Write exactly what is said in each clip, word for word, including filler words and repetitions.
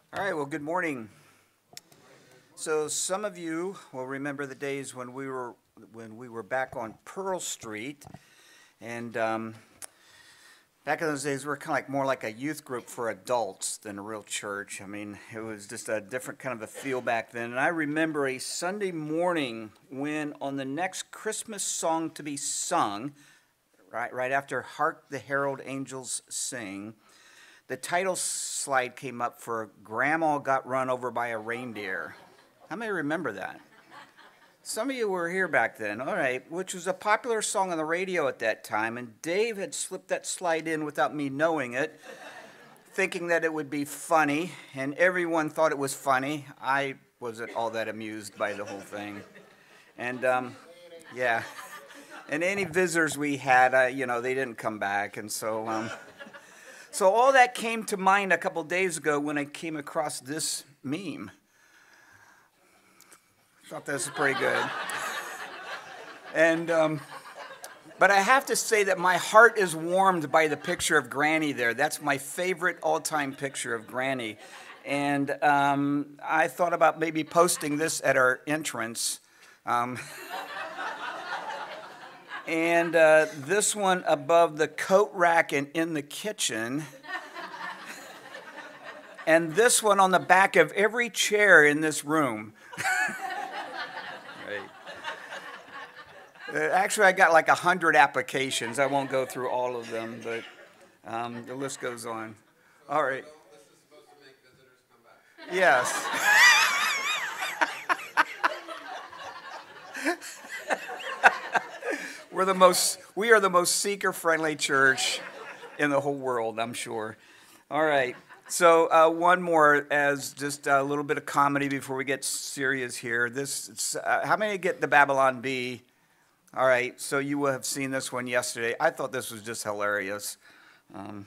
All right, well, good morning. So some of you will remember the days when we were when we were back on Pearl Street, and um, back in those days, we were kind of like more like a youth group for adults than a real church. I mean, it was just a different kind of a feel back then. And I remember a Sunday morning when, on the next Christmas song to be sung, right right after "Hark the Herald Angels Sing," the title slide came up for "Grandma Got Run Over by a Reindeer." How many remember that? Some of you were here back then, all right, which was a popular song on the radio at that time, and Dave had slipped that slide in without me knowing it, thinking that it would be funny, and everyone thought it was funny. I wasn't all that amused by the whole thing. And, um, yeah, and any visitors we had, uh, you know, they didn't come back, and so... Um, So all that came to mind a couple days ago when I came across this meme. Thought this was pretty good. And, um, but I have to say that my heart is warmed by the picture of Granny there. That's my favorite all-time picture of Granny. And um, I thought about maybe posting this at our entrance. Um, And uh, this one above the coat rack and in the kitchen. And this one on the back of every chair in this room. Right. Uh, actually, I got like a hundred applications. I won't go through all of them, but um, the list goes on. All right. This is supposed to make visitors come back. Yes. We're the most, we are the most seeker-friendly church in the whole world, I'm sure. All right, so uh, one more as just a little bit of comedy before we get serious here. This, uh, how many get the Babylon Bee? All right, so you will have seen this one yesterday. I thought this was just hilarious. Um,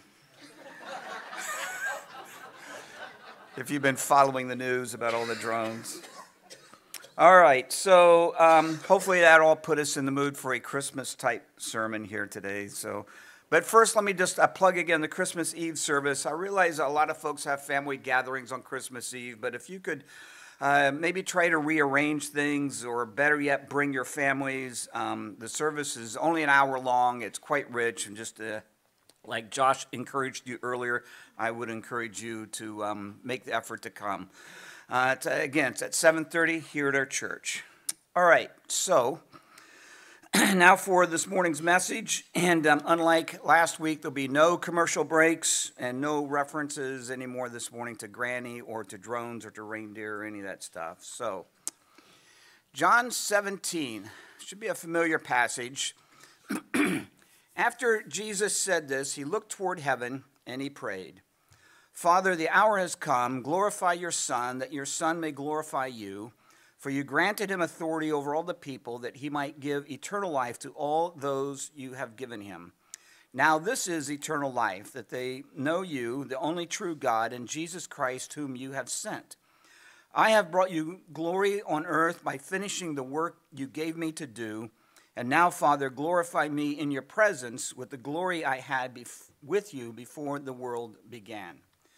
if you've been following the news about all the drones. All right, so um, hopefully that all put us in the mood for a Christmas-type sermon here today. So, but first, let me just uh, plug again the Christmas Eve service. I realize a lot of folks have family gatherings on Christmas Eve, but if you could uh, maybe try to rearrange things, or better yet, bring your families. Um, the service is only an hour long. It's quite rich, and just uh, like Josh encouraged you earlier, I would encourage you to um, make the effort to come. Uh, it's, again, it's at seven thirty here at our church. All right, so now for this morning's message. And um, unlike last week, there'll be no commercial breaks and no references anymore this morning to Granny or to drones or to reindeer or any of that stuff. So, John seventeen should be a familiar passage. After Jesus said this, he looked toward heaven and he prayed, "Father, the hour has come. Glorify your Son, that your Son may glorify you. For you granted him authority over all the people, that he might give eternal life to all those you have given him. Now this is eternal life, that they know you, the only true God, and Jesus Christ, whom you have sent. I have brought you glory on earth by finishing the work you gave me to do. And now, Father, glorify me in your presence with the glory I had bef- with you before the world began."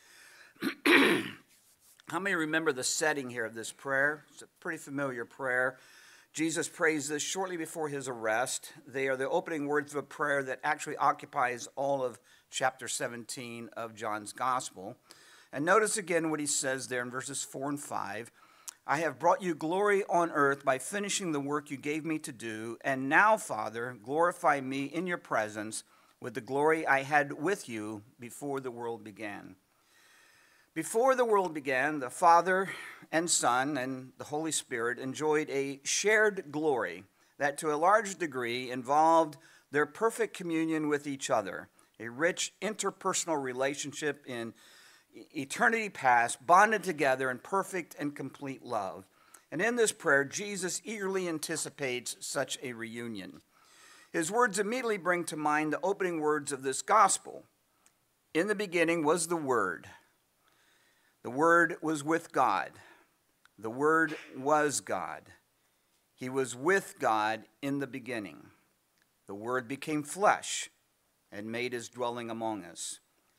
How many remember the setting here of this prayer? It's a pretty familiar prayer. Jesus prays this shortly before his arrest. They are the opening words of a prayer that actually occupies all of chapter seventeen of John's Gospel. And notice again what he says there in verses four and five. "I have brought you glory on earth by finishing the work you gave me to do. And now, Father, glorify me in your presence with the glory I had with you before the world began." Before the world began, the Father and Son and the Holy Spirit enjoyed a shared glory that to a large degree involved their perfect communion with each other, a rich interpersonal relationship in eternity past, bonded together in perfect and complete love. And in this prayer, Jesus eagerly anticipates such a reunion. His words immediately bring to mind the opening words of this gospel. "In the beginning was the Word. The Word was with God. The Word was God. He was with God in the beginning. The Word became flesh and made his dwelling among us.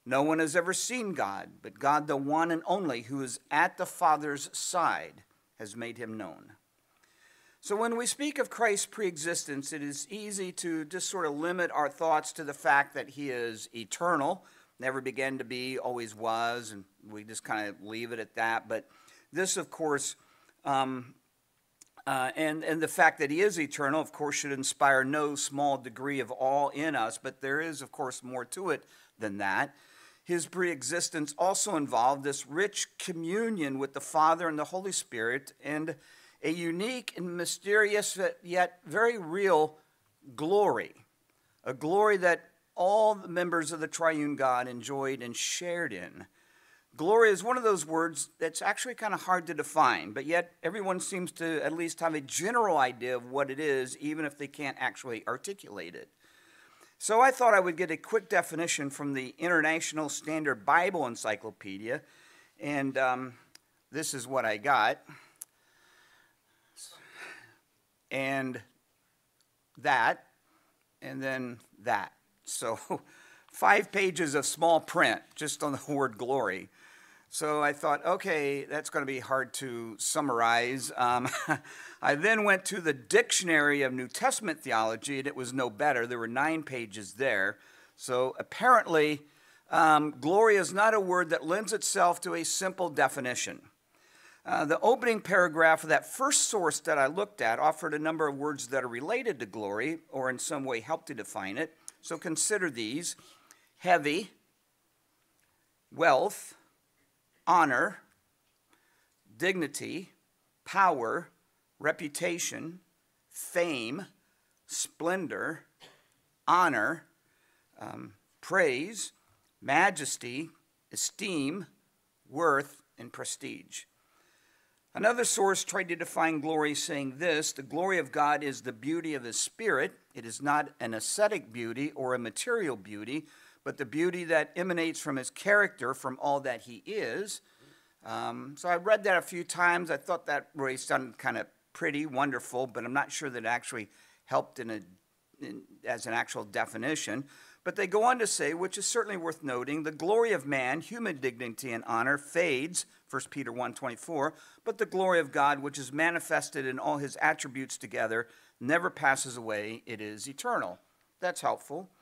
No one has ever seen God, but God, the one and only, who is at the Father's side, has made him known. So when we speak of Christ's preexistence, it is easy to just sort of limit our thoughts to the fact that he is eternal, never began to be, always was, and we just kind of leave it at that. But this, of course, um, uh, and, and the fact that he is eternal, of course, should inspire no small degree of awe in us, but there is, of course, more to it than that. His preexistence also involved this rich communion with the Father and the Holy Spirit, and a unique and mysterious yet very real glory, a glory that all the members of the triune God enjoyed and shared in. Glory is one of those words that's actually kind of hard to define, but yet everyone seems to at least have a general idea of what it is, even if they can't actually articulate it. So I thought I would get a quick definition from the International Standard Bible Encyclopedia, and um, this is what I got. And that, and then that. So five pages of small print just on the word glory. So I thought, okay, that's going to be hard to summarize. Um, I then went to the Dictionary of New Testament Theology, and it was no better. There were nine pages there. So apparently, um, glory is not a word that lends itself to a simple definition. Uh, the opening paragraph of that first source that I looked at offered a number of words that are related to glory or in some way help to define it. So consider these: heavy, wealth, honor, dignity, power, reputation, fame, splendor, honor, um, praise, majesty, esteem, worth, and prestige. Another source tried to define glory saying this: the glory of God is the beauty of his spirit. It is not an aesthetic beauty or a material beauty, but the beauty that emanates from his character, from all that he is. Um, so I read that a few times. I thought that really sounded kind of pretty, wonderful, but I'm not sure that it actually helped in a, in, as an actual definition. But they go on to say, which is certainly worth noting, the glory of man, human dignity and honor, fades, First Peter one twenty-four, but the glory of God, which is manifested in all his attributes together, never passes away. It is eternal. That's helpful.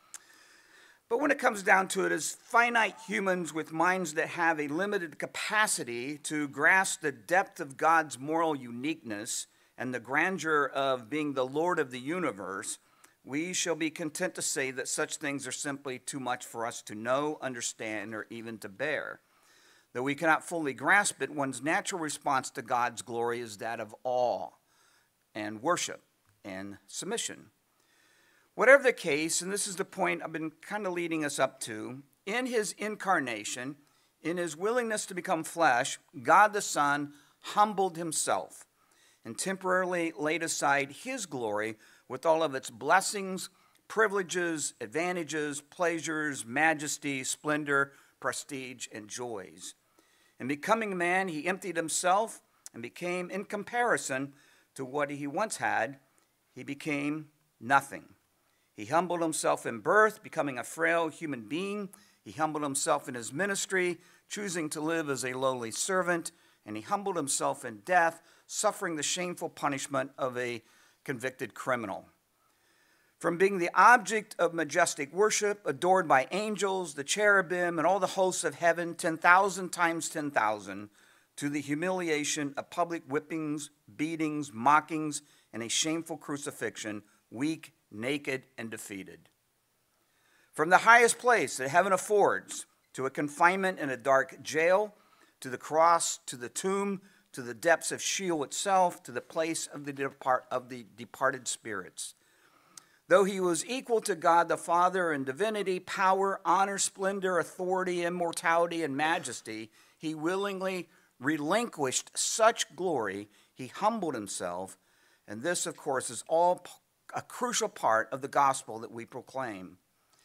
But when it comes down to it, as finite humans with minds that have a limited capacity to grasp the depth of God's moral uniqueness and the grandeur of being the Lord of the universe, we shall be content to say that such things are simply too much for us to know, understand, or even to bear. Though we cannot fully grasp it, one's natural response to God's glory is that of awe and worship and submission. Whatever the case, and this is the point I've been kind of leading us up to, in his incarnation, in his willingness to become flesh, God the Son humbled himself and temporarily laid aside his glory with all of its blessings, privileges, advantages, pleasures, majesty, splendor, prestige, and joys. In becoming man, he emptied himself and became, in comparison to what he once had, he became nothing. He humbled himself in birth, becoming a frail human being. He humbled himself in his ministry, choosing to live as a lowly servant. And he humbled himself in death, suffering the shameful punishment of a convicted criminal. From being the object of majestic worship, adored by angels, the cherubim, and all the hosts of heaven, ten thousand times ten thousand, to the humiliation of public whippings, beatings, mockings, and a shameful crucifixion, weak, naked, and defeated. From the highest place that heaven affords, to a confinement in a dark jail, to the cross, to the tomb, to the depths of Sheol itself, to the place of the, depart, of the departed spirits. Though he was equal to God the Father in divinity, power, honor, splendor, authority, immortality, and majesty, he willingly relinquished such glory. He humbled himself. And this, of course, is all a crucial part of the gospel that we proclaim.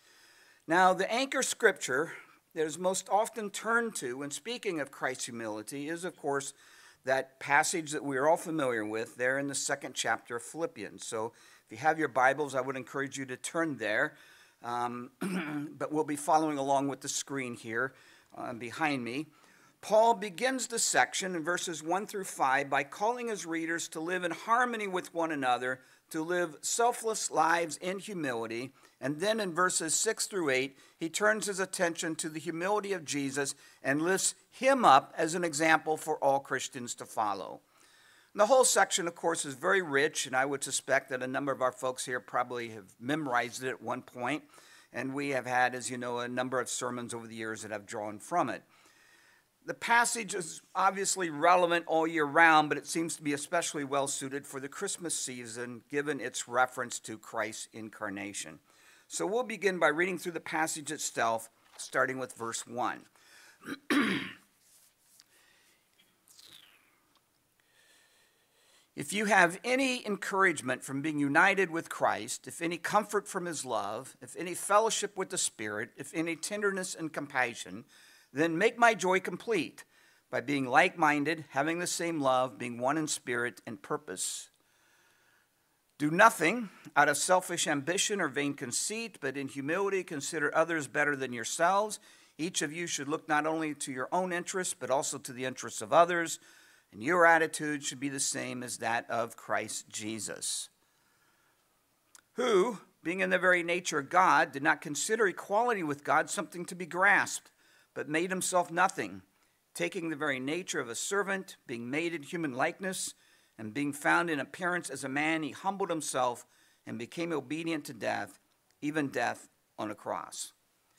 Now, the anchor scripture that is most often turned to when speaking of Christ's humility is, of course, that passage that we are all familiar with there in the second chapter of Philippians. So if you have your Bibles, I would encourage you to turn there. um, but we'll be following along with the screen here uh, behind me. Paul begins the section in verses one through five by calling his readers to live in harmony with one another, to live selfless lives in humility. And then in verses six through eight, he turns his attention to the humility of Jesus and lifts him up as an example for all Christians to follow. And the whole section, of course, is very rich, and I would suspect that a number of our folks here probably have memorized it at one point. And we have had, as you know, a number of sermons over the years that have drawn from it. The passage is obviously relevant all year round, but it seems to be especially well suited for the Christmas season, given its reference to Christ's incarnation. So we'll begin by reading through the passage itself, starting with verse one. If you have any encouragement from being united with Christ, if any comfort from his love, if any fellowship with the Spirit, if any tenderness and compassion, then make my joy complete by being like-minded, having the same love, being one in spirit and purpose. Do nothing out of selfish ambition or vain conceit, but in humility consider others better than yourselves. Each of you should look not only to your own interests, but also to the interests of others, and your attitude should be the same as that of Christ Jesus, who, being in the very nature of God, did not consider equality with God something to be grasped, but made himself nothing, taking the very nature of a servant, being made in human likeness, and being found in appearance as a man, he humbled himself and became obedient to death, even death on a cross.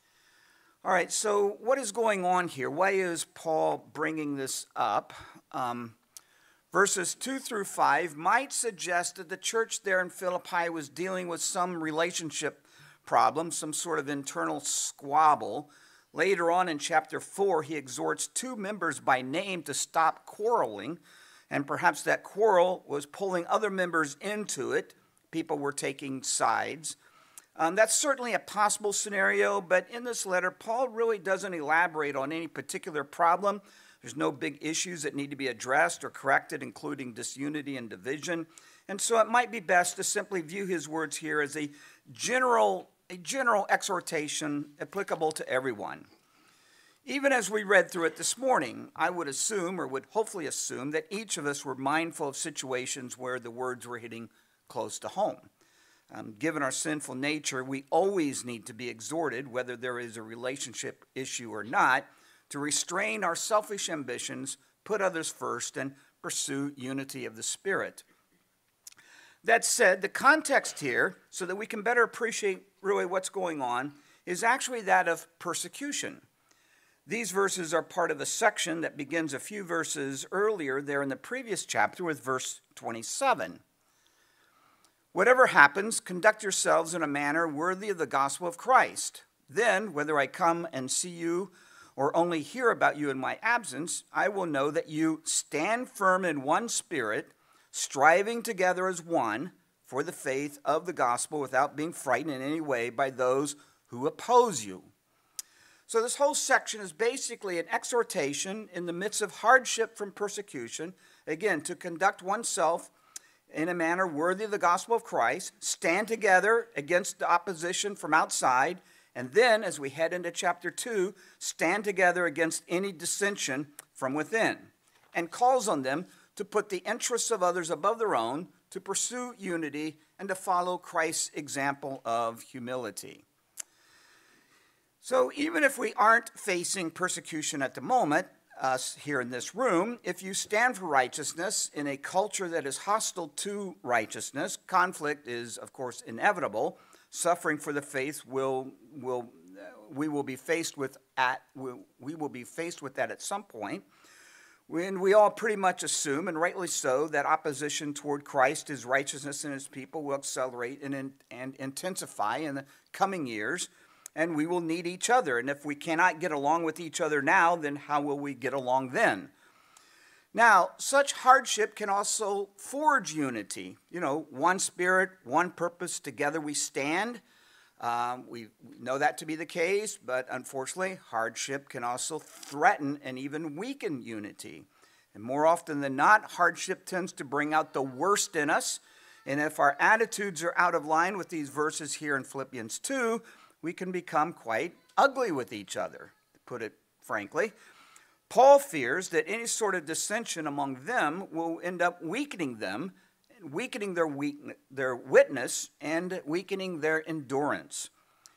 All right, so what is going on here? Why is Paul bringing this up? Um, verses two through five might suggest that the church there in Philippi was dealing with some relationship problem, some sort of internal squabble. Later on in chapter four, he exhorts two members by name to stop quarreling, and perhaps that quarrel was pulling other members into it. People were taking sides. Um, that's certainly a possible scenario, but in this letter, Paul really doesn't elaborate on any particular problem. There's no big issues that need to be addressed or corrected, including disunity and division. And so it might be best to simply view his words here as a general a general exhortation applicable to everyone. Even as we read through it this morning, I would assume, or would hopefully assume, that each of us were mindful of situations where the words were hitting close to home. Um, given our sinful nature, we always need to be exhorted, whether there is a relationship issue or not, to restrain our selfish ambitions, put others first, and pursue unity of the Spirit. That said, the context here, so that we can better appreciate really what's going on, is actually that of persecution. These verses are part of a section that begins a few verses earlier there in the previous chapter with verse twenty-seven. Whatever happens, conduct yourselves in a manner worthy of the gospel of Christ. Then, whether I come and see you or only hear about you in my absence, I will know that you stand firm in one spirit, striving together as one for the faith of the gospel without being frightened in any way by those who oppose you. So this whole section is basically an exhortation in the midst of hardship from persecution, again, to conduct oneself in a manner worthy of the gospel of Christ, stand together against the opposition from outside, and then, as we head into chapter two, stand together against any dissension from within, and calls on them to put the interests of others above their own, to pursue unity, and to follow Christ's example of humility. So even if we aren't facing persecution at the moment, us here in this room, if you stand for righteousness in a culture that is hostile to righteousness, conflict is, of course, inevitable. Suffering for the faith will, will we will be faced with at we, we will be faced with that at some point. When we all pretty much assume, and rightly so, that opposition toward Christ, his righteousness, and his people will accelerate and, and intensify in the coming years, and we will need each other. And if we cannot get along with each other now, then how will we get along then? Now, such hardship can also forge unity. You know, one spirit, one purpose, together we stand. Um, we know that to be the case, but unfortunately, hardship can also threaten and even weaken unity. And more often than not, hardship tends to bring out the worst in us. And if our attitudes are out of line with these verses here in Philippians two, we can become quite ugly with each other, to put it frankly. Paul fears that any sort of dissension among them will end up weakening them, weakening their, weak, their witness, and weakening their endurance.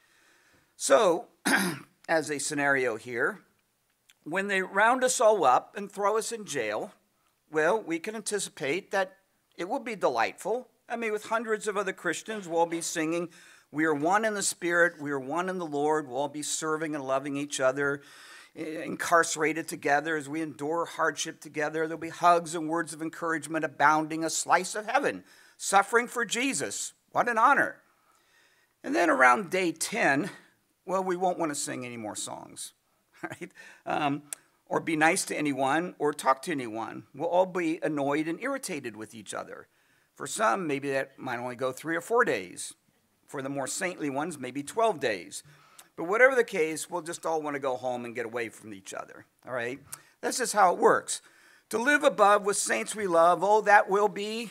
So, as a scenario here, when they round us all up and throw us in jail, well, we can anticipate that it will be delightful. I mean, with hundreds of other Christians, we'll be singing, "We are one in the Spirit, we are one in the Lord," we'll all be serving and loving each other, incarcerated together as we endure hardship together. There'll be hugs and words of encouragement abounding, a slice of heaven, suffering for Jesus. What an honor. And then around day ten, well, we won't want to sing any more songs, right? Um, or be nice to anyone or talk to anyone. We'll all be annoyed and irritated with each other. For some, maybe that might only go three or four days. For the more saintly ones, maybe twelve days. But whatever the case, we'll just all want to go home and get away from each other, all right? That's just how it works. To live above with saints we love, oh, that will be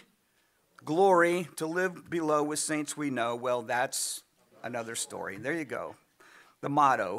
glory. To live below with saints we know, well, that's another story. There you go, the motto.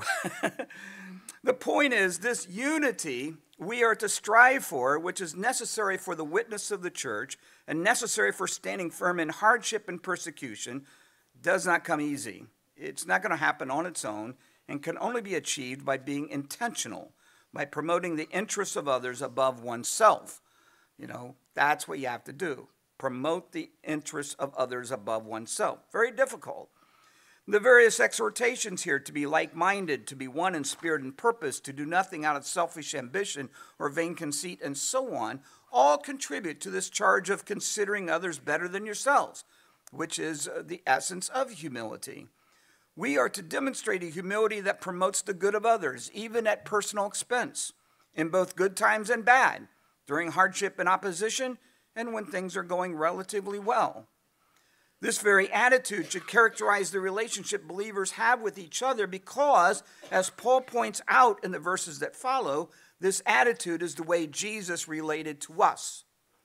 The point is, this unity we are to strive for, which is necessary for the witness of the church and necessary for standing firm in hardship and persecution, does not come easy. It's not going to happen on its own and can only be achieved by being intentional, by promoting the interests of others above oneself. You know, that's what you have to do. Promote the interests of others above oneself. Very difficult. The various exhortations here to be like-minded, to be one in spirit and purpose, to do nothing out of selfish ambition or vain conceit, and so on, all contribute to this charge of considering others better than yourselves, which is the essence of humility. We are to demonstrate a humility that promotes the good of others, even at personal expense, in both good times and bad, during hardship and opposition, and when things are going relatively well. This very attitude should characterize the relationship believers have with each other because, as Paul points out in the verses that follow, this attitude is the way Jesus related to us.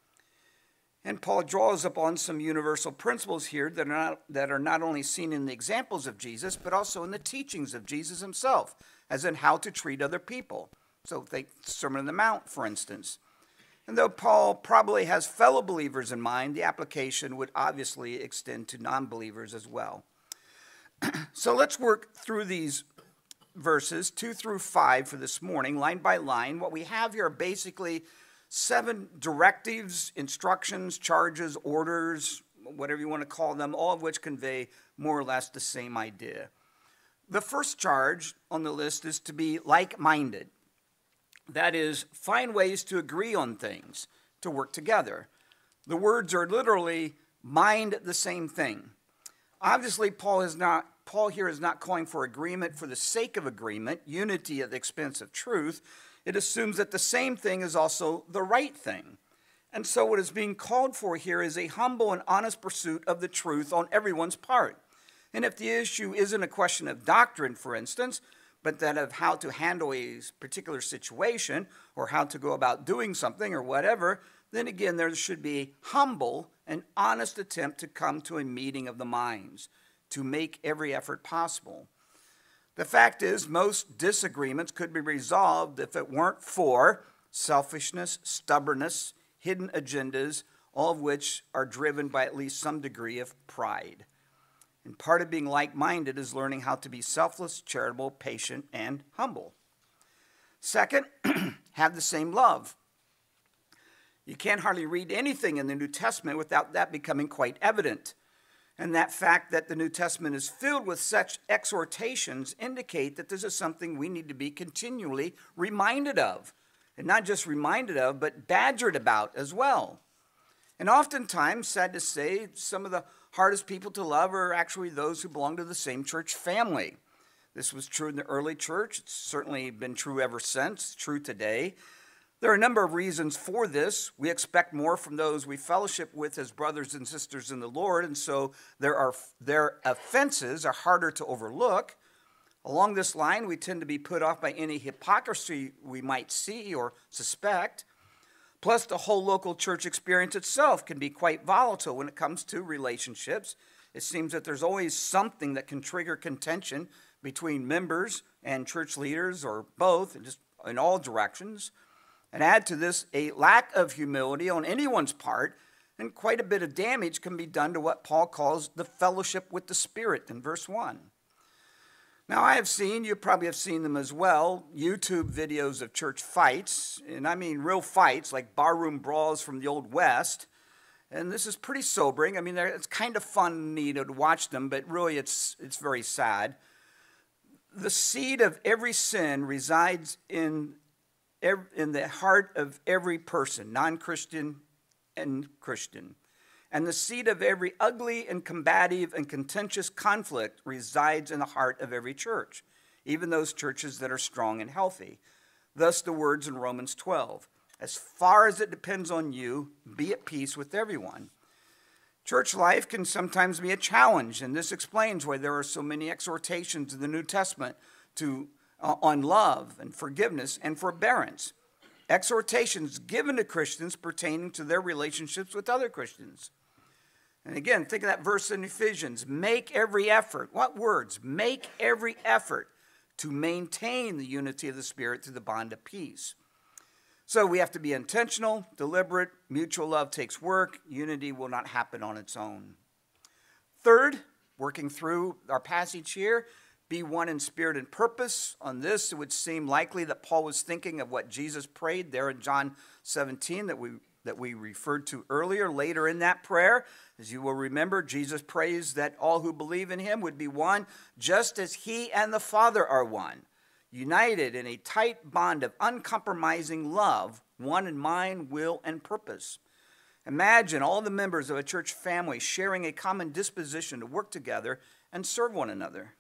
And Paul draws upon some universal principles here that are, not, that are not only seen in the examples of Jesus, but also in the teachings of Jesus himself, as in how to treat other people. So take Sermon on the Mount, for instance. And though Paul probably has fellow believers in mind, the application would obviously extend to non-believers as well. So let's work through these verses, two through five for this morning, line by line. What we have here are basically seven directives, instructions, charges, orders, whatever you want to call them, all of which convey more or less the same idea. The first charge on the list is to be like-minded. That is, find ways to agree on things, to work together. The words are literally mind the same thing. Obviously, Paul is not Paul here is not calling for agreement for the sake of agreement, unity at the expense of truth. It assumes that the same thing is also the right thing. And so what is being called for here is a humble and honest pursuit of the truth on everyone's part. And if the issue isn't a question of doctrine, for instance, but that of how to handle a particular situation or how to go about doing something or whatever, then again, there should be a humble and honest attempt to come to a meeting of the minds, to make every effort possible. The fact is, most disagreements could be resolved if it weren't for selfishness, stubbornness, hidden agendas, all of which are driven by at least some degree of pride. And part of being like-minded is learning how to be selfless, charitable, patient, and humble. Second, have the same love. You can't hardly read anything in the New Testament without that becoming quite evident. And that fact that the New Testament is filled with such exhortations indicate that this is something we need to be continually reminded of. And not just reminded of, but badgered about as well. And oftentimes, sad to say, some of the hardest people to love are actually those who belong to the same church family. This was true in the early church. It's certainly been true ever since. It's true today. There are a number of reasons for this. We expect more from those we fellowship with as brothers and sisters in the Lord, and so there are, their offenses are harder to overlook. Along this line, we tend to be put off by any hypocrisy we might see or suspect. Plus, the whole local church experience itself can be quite volatile when it comes to relationships. It seems that there's always something that can trigger contention between members and church leaders, or both, and just in all directions. And add to this a lack of humility on anyone's part, and quite a bit of damage can be done to what Paul calls the fellowship with the Spirit in verse one. Now, I have seen, you probably have seen them as well, YouTube videos of church fights, and I mean real fights, like barroom brawls from the Old West. And this is pretty sobering. I mean, it's kind of funny to watch them, but really it's, it's very sad. The seed of every sin resides in, in the heart of every person, non-Christian and Christian. And the seed of every ugly and combative and contentious conflict resides in the heart of every church, even those churches that are strong and healthy. Thus the words in Romans twelve, as far as it depends on you, be at peace with everyone. Church life can sometimes be a challenge, and this explains why there are so many exhortations in the New Testament to, uh, on love and forgiveness and forbearance. Exhortations given to Christians pertaining to their relationships with other Christians. And again, think of that verse in Ephesians. Make every effort. What words? Make every effort to maintain the unity of the Spirit through the bond of peace. So we have to be intentional, deliberate. Mutual love takes work. Unity will not happen on its own. Third, working through our passage here, be one in spirit and purpose. On this, it would seem likely that Paul was thinking of what Jesus prayed there in John seventeen that we that we referred to earlier. Later in that prayer, as you will remember, Jesus prays that all who believe in him would be one, just as he and the Father are one, united in a tight bond of uncompromising love, one in mind, will, and purpose. Imagine all the members of a church family sharing a common disposition to work together and serve one another.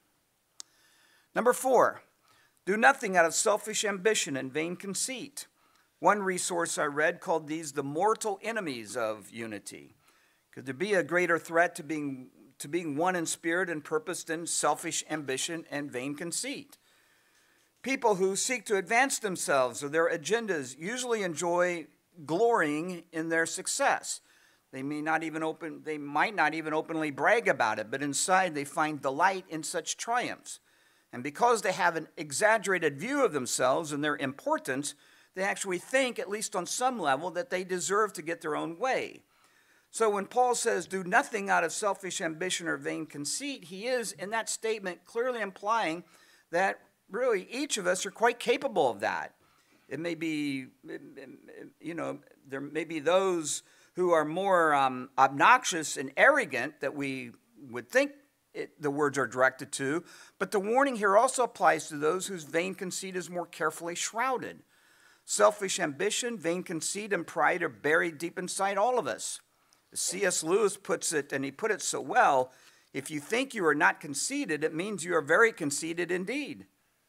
Number four, do nothing out of selfish ambition and vain conceit. One resource I read called these the mortal enemies of unity. Could there be a greater threat to being, to being one in spirit and purpose than selfish ambition and vain conceit? People who seek to advance themselves or their agendas usually enjoy glorying in their success. They may not even open, they might not even openly brag about it, but inside they find delight in such triumphs. And because they have an exaggerated view of themselves and their importance, they actually think, at least on some level, that they deserve to get their own way. So when Paul says, do nothing out of selfish ambition or vain conceit, he is, in that statement, clearly implying that really each of us are quite capable of that. It may be, you know, there may be those who are more um, obnoxious and arrogant that we would think it, the words are directed to, but the warning here also applies to those whose vain conceit is more carefully shrouded. Selfish ambition, vain conceit, and pride are buried deep inside all of us. C S Lewis puts it, and he put it so well, if you think you are not conceited, it means you are very conceited indeed.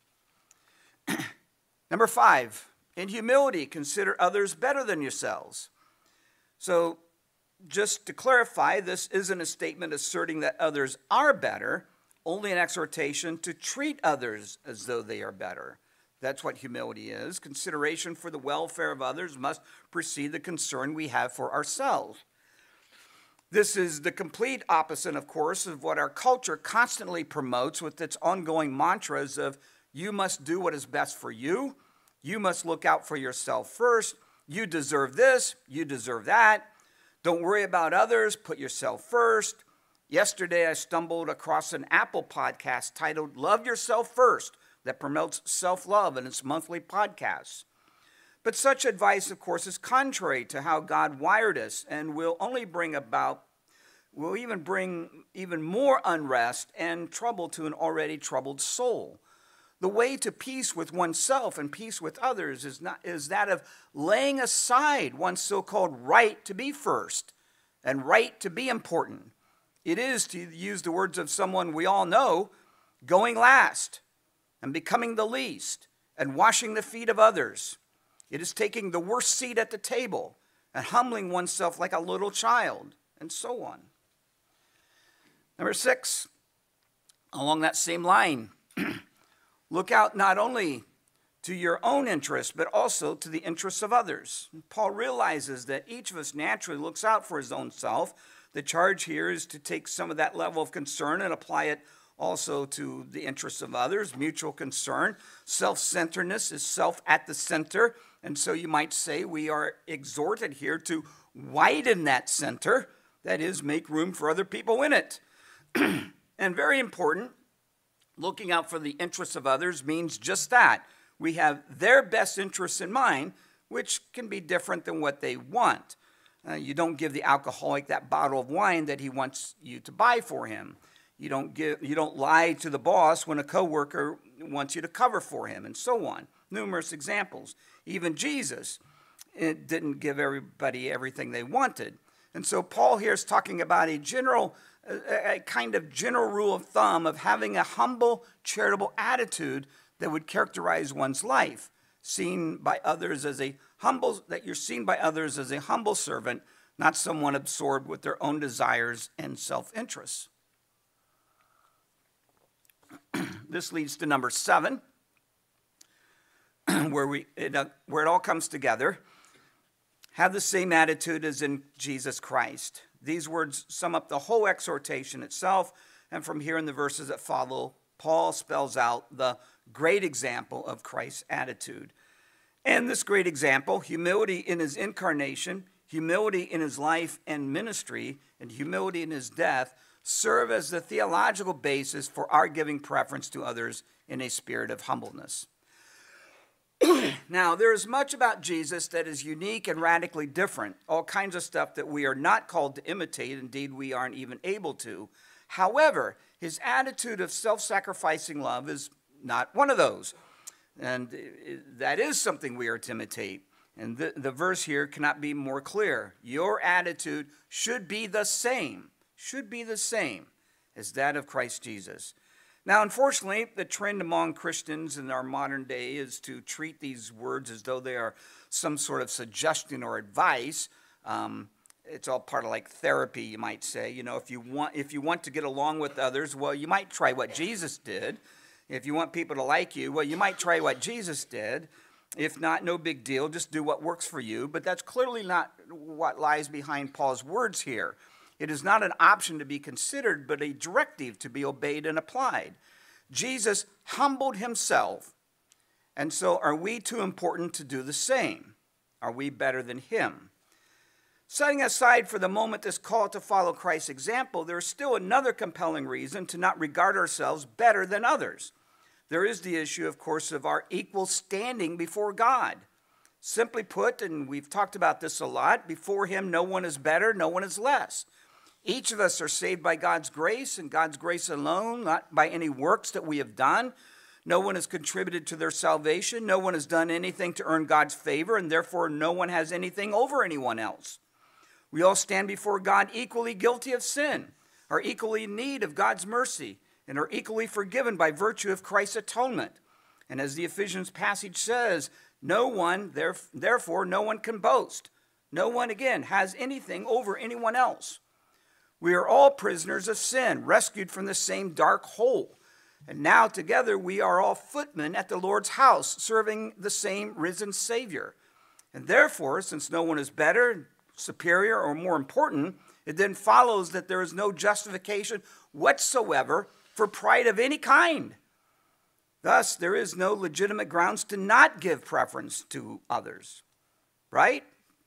Number five, in humility, consider others better than yourselves. So, just to clarify, this isn't a statement asserting that others are better, only an exhortation to treat others as though they are better. That's what humility is. Consideration for the welfare of others must precede the concern we have for ourselves. This is the complete opposite, of course, of what our culture constantly promotes with its ongoing mantras of you must do what is best for you, you must look out for yourself first, you deserve this, you deserve that, don't worry about others, put yourself first. Yesterday I stumbled across an Apple podcast titled Love Yourself First, that promotes self-love in its monthly podcasts. But such advice, of course, is contrary to how God wired us and will only bring about, will even bring even more unrest and trouble to an already troubled soul. The way to peace with oneself and peace with others is, not, is that of laying aside one's so-called right to be first and right to be important. It is, to use the words of someone we all know, going last and becoming the least, and washing the feet of others. It is taking the worst seat at the table and humbling oneself like a little child, and so on. Number six, along that same line, look out not only to your own interests, but also to the interests of others. Paul realizes that each of us naturally looks out for his own self, The charge here is to take some of that level of concern and apply it also to the interests of others, mutual concern. Self-centeredness is self at the center. And so you might say we are exhorted here to widen that center, that is, make room for other people in it. And very important, looking out for the interests of others means just that. We have their best interests in mind, which can be different than what they want. Uh, you don't give the alcoholic that bottle of wine that he wants you to buy for him. You don't give, you don't lie to the boss when a coworker wants you to cover for him, and so on. Numerous examples. Even Jesus it didn't give everybody everything they wanted. And so Paul here is talking about a general, a, a kind of general rule of thumb of having a humble, charitable attitude that would characterize one's life, seen by others as a humble, that you're seen by others as a humble servant, not someone absorbed with their own desires and self-interests. This leads to number seven, where we it, uh, where it all comes together. Have the same attitude as in Jesus Christ. These words sum up the whole exhortation itself, and from here in the verses that follow, Paul spells out the great example of Christ's attitude. And this great example, humility in his incarnation, humility in his life and ministry, and humility in his death, serve as the theological basis for our giving preference to others in a spirit of humbleness. Now, there is much about Jesus that is unique and radically different, all kinds of stuff that we are not called to imitate. Indeed, we aren't even able to. However, his attitude of self-sacrificing love is not one of those. And that is something we are to imitate. And the, the verse here cannot be more clear. Your attitude should be the same, should be the same as that of Christ Jesus. Now, unfortunately, the trend among Christians in our modern day is to treat these words as though they are some sort of suggestion or advice. Um, it's all part of like therapy, you might say. You know, if you want, if you want to get along with others, well, you might try what Jesus did. If you want people to like you, well, you might try what Jesus did. If not, no big deal. Just do what works for you. But that's clearly not what lies behind Paul's words here. It is not an option to be considered, but a directive to be obeyed and applied. Jesus humbled himself, and so are we too important to do the same? Are we better than him? Setting aside for the moment this call to follow Christ's example, there is still another compelling reason to not regard ourselves better than others. There is the issue, of course, of our equal standing before God. Simply put, and we've talked about this a lot, before him no one is better, no one is less. Each of us are saved by God's grace and God's grace alone, not by any works that we have done. No one has contributed to their salvation. No one has done anything to earn God's favor, and therefore no one has anything over anyone else. We all stand before God equally guilty of sin, are equally in need of God's mercy, and are equally forgiven by virtue of Christ's atonement. And as the Ephesians passage says, no one, therefore no one can boast. No one, again, has anything over anyone else. We are all prisoners of sin, rescued from the same dark hole. And now together we are all footmen at the Lord's house, serving the same risen Savior. And therefore, since no one is better, superior, or more important, it then follows that there is no justification whatsoever for pride of any kind. Thus, there is no legitimate grounds to not give preference to others. Right?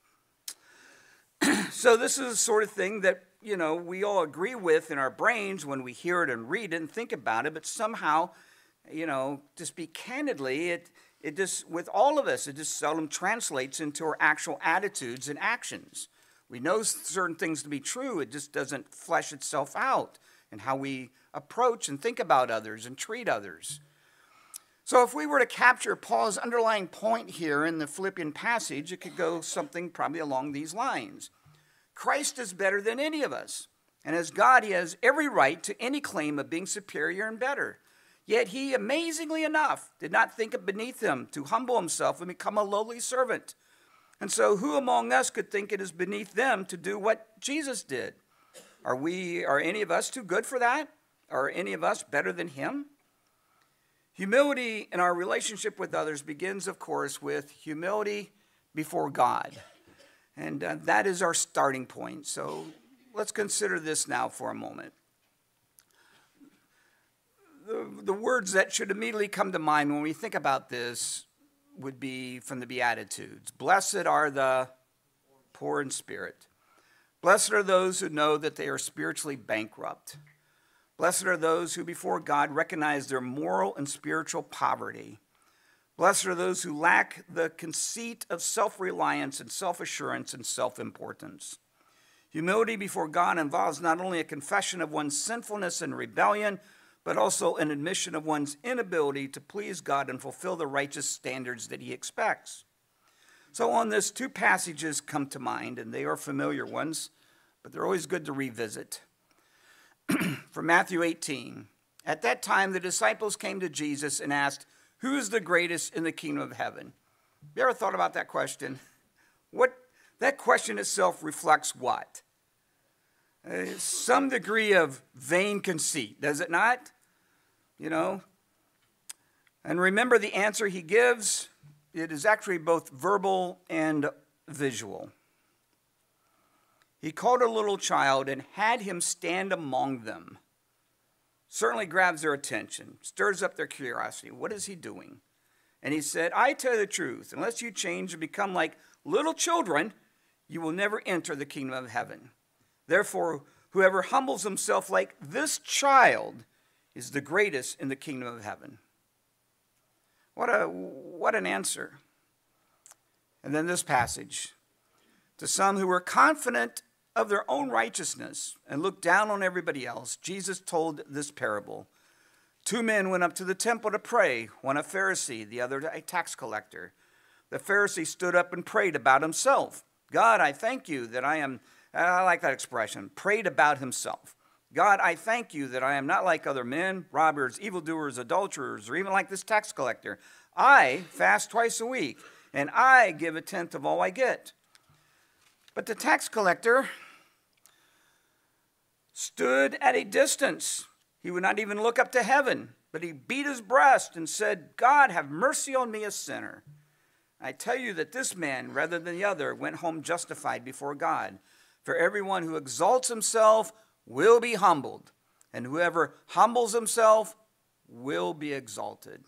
So this is the sort of thing that, you know, we all agree with in our brains when we hear it and read it and think about it, but somehow, you know, to speak candidly, it, it just, with all of us, it just seldom translates into our actual attitudes and actions. We know certain things to be true, it just doesn't flesh itself out in how we approach and think about others and treat others. So if we were to capture Paul's underlying point here in the Philippian passage, it could go something probably along these lines. Christ is better than any of us, and as God, he has every right to any claim of being superior and better. Yet he, amazingly enough, did not think it beneath him to humble himself and become a lowly servant. And so who among us could think it is beneath them to do what Jesus did? Are we, are any of us too good for that? Are any of us better than him? Humility in our relationship with others begins, of course, with humility before God. And uh, that is our starting point. So let's consider this now for a moment. The, the words that should immediately come to mind when we think about this would be from the Beatitudes. Blessed are the poor in spirit. Blessed are those who know that they are spiritually bankrupt. Blessed are those who before God recognize their moral and spiritual poverty. Blessed are those who lack the conceit of self-reliance and self-assurance and self-importance. Humility before God involves not only a confession of one's sinfulness and rebellion, but also an admission of one's inability to please God and fulfill the righteous standards that he expects. So on this, two passages come to mind, and they are familiar ones, but they're always good to revisit. From Matthew eighteen, at that time the disciples came to Jesus and asked, who is the greatest in the kingdom of heaven? You ever thought about that question? What that question itself reflects what? Uh, some degree of vain conceit, does it not? You know? And remember the answer he gives? It is actually both verbal and visual. He called a little child and had him stand among them. Certainly grabs their attention, stirs up their curiosity. What is he doing? And he said, I tell you the truth, unless you change and become like little children, you will never enter the kingdom of heaven. Therefore, whoever humbles himself like this child is the greatest in the kingdom of heaven. What a what an answer. And then this passage. To some who were confident of their own righteousness and looked down on everybody else, Jesus told this parable. Two men went up to the temple to pray, one a Pharisee, the other a tax collector. The Pharisee stood up and prayed about himself. God, I thank you that I am, I like that expression, prayed about himself. God, I thank you that I am not like other men, robbers, evildoers, adulterers, or even like this tax collector. I fast twice a week, and I give a tenth of all I get. But the tax collector stood at a distance. He would not even look up to heaven, but he beat his breast and said, God, have mercy on me, a sinner. I tell you that this man, rather than the other, went home justified before God. For everyone who exalts himself will be humbled, and whoever humbles himself will be exalted.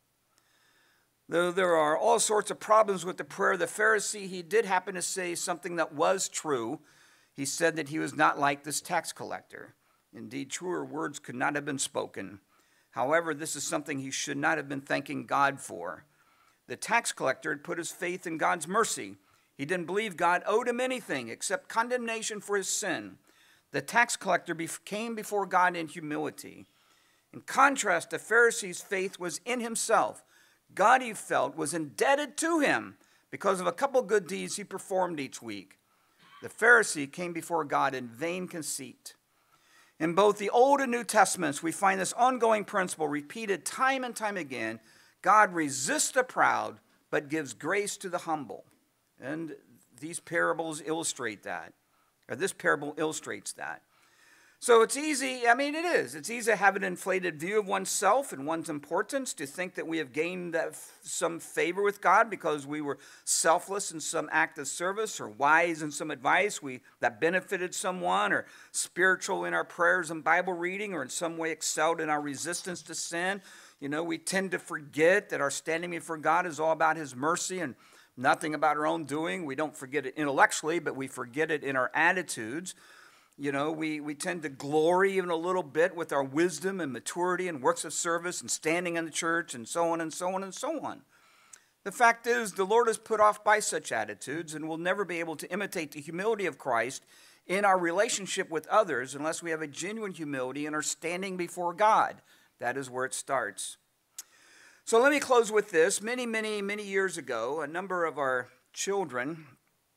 Though there are all sorts of problems with the prayer of the Pharisee, he did happen to say something that was true. He said that he was not like this tax collector. Indeed, truer words could not have been spoken. However, this is something he should not have been thanking God for. The tax collector had put his faith in God's mercy. He didn't believe God owed him anything except condemnation for his sin. The tax collector came before God in humility. In contrast, the Pharisee's faith was in himself. God, he felt, was indebted to him because of a couple good deeds he performed each week. The Pharisee came before God in vain conceit. In both the Old and New Testaments, we find this ongoing principle repeated time and time again. God resists the proud, but gives grace to the humble. And these parables illustrate that, or this parable illustrates that. So it's easy, I mean it is, it's easy to have an inflated view of oneself and one's importance, to think that we have gained that f- some favor with God because we were selfless in some act of service, or wise in some advice we that benefited someone, or spiritual in our prayers and Bible reading, or in some way excelled in our resistance to sin. You know, we tend to forget that our standing before God is all about his mercy and nothing about our own doing. We don't forget it intellectually, but we forget it in our attitudes. You know, we, we tend to glory even a little bit with our wisdom and maturity and works of service and standing in the church and so on and so on and so on. The fact is, the Lord is put off by such attitudes and will never be able to imitate the humility of Christ in our relationship with others unless we have a genuine humility in our standing before God. That is where it starts. So let me close with this. Many, many, many years ago, a number of our children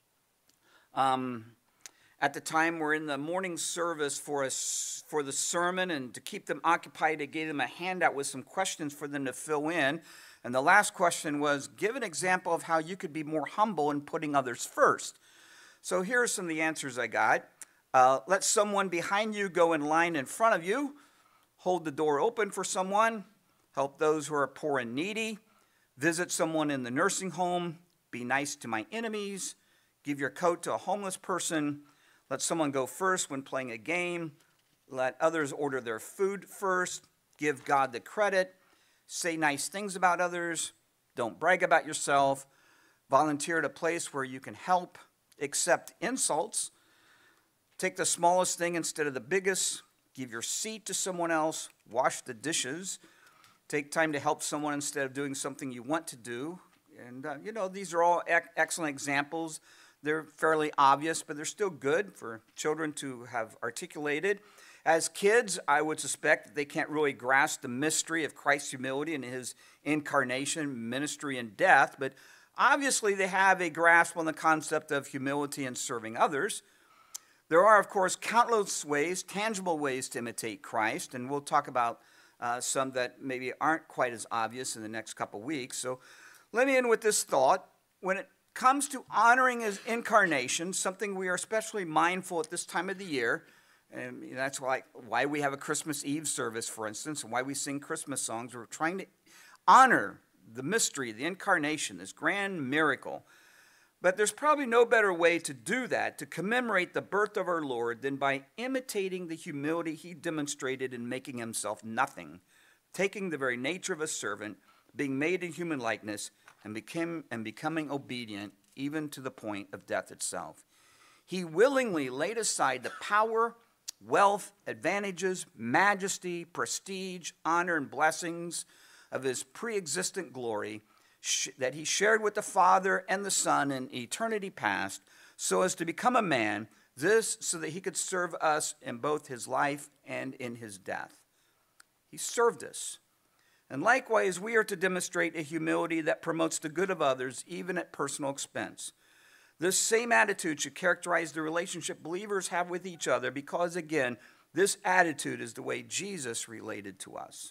um, at the time were in the morning service for us for the sermon, and to keep them occupied, I gave them a handout with some questions for them to fill in. And the last question was, give an example of how you could be more humble in putting others first. So here are some of the answers I got. Uh, let someone behind you go in line in front of you. Hold the door open for someone. Help those who are poor and needy. Visit someone in the nursing home. Be nice to my enemies. Give your coat to a homeless person. Let someone go first when playing a game. Let others order their food first. Give God the credit. Say nice things about others. Don't brag about yourself. Volunteer at a place where you can help. Accept insults. Take the smallest thing instead of the biggest. Give your seat to someone else. Wash the dishes. Take time to help someone instead of doing something you want to do. And, uh, you know, these are all ec- excellent examples. They're fairly obvious, but they're still good for children to have articulated. As kids, I would suspect that they can't really grasp the mystery of Christ's humility and his incarnation, ministry, and death, but obviously they have a grasp on the concept of humility and serving others. There are, of course, countless ways, tangible ways to imitate Christ, and we'll talk about uh, some that maybe aren't quite as obvious in the next couple weeks. So let me end with this thought. When it comes to honoring his incarnation, something we are especially mindful at this time of the year, and that's why, why we have a Christmas Eve service, for instance, and why we sing Christmas songs. We're trying to honor the mystery, the incarnation, this grand miracle. But there's probably no better way to do that, to commemorate the birth of our Lord, than by imitating the humility he demonstrated in making himself nothing, taking the very nature of a servant, being made in human likeness, and, became, and becoming obedient even to the point of death itself. He willingly laid aside the power, wealth, advantages, majesty, prestige, honor, and blessings of his pre-existent glory sh- that he shared with the Father and the Son in eternity past, so as to become a man, this so that he could serve us in both his life and in his death. He served us. And likewise, we are to demonstrate a humility that promotes the good of others, even at personal expense. This same attitude should characterize the relationship believers have with each other because, again, this attitude is the way Jesus related to us.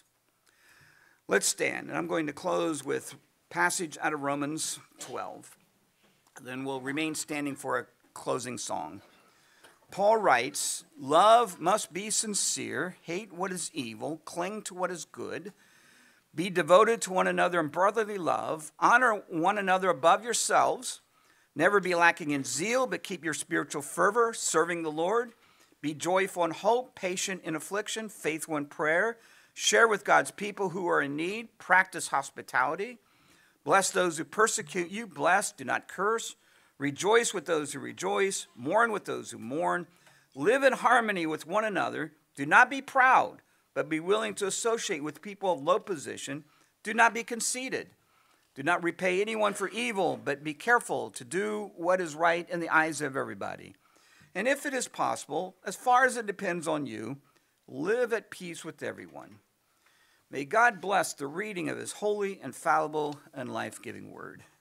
Let's stand, and I'm going to close with a passage out of Romans twelve. Then we'll remain standing for a closing song. Paul writes, "Love must be sincere, hate what is evil, cling to what is good. Be devoted to one another in brotherly love. Honor one another above yourselves. Never be lacking in zeal, but keep your spiritual fervor, serving the Lord. Be joyful in hope, patient in affliction, faithful in prayer. Share with God's people who are in need. Practice hospitality. Bless those who persecute you. Bless, do not curse. Rejoice with those who rejoice. Mourn with those who mourn. Live in harmony with one another. Do not be proud, but be willing to associate with people of low position. Do not be conceited. Do not repay anyone for evil, but be careful to do what is right in the eyes of everybody. And if it is possible, as far as it depends on you, live at peace with everyone." May God bless the reading of his holy, infallible, and life-giving word.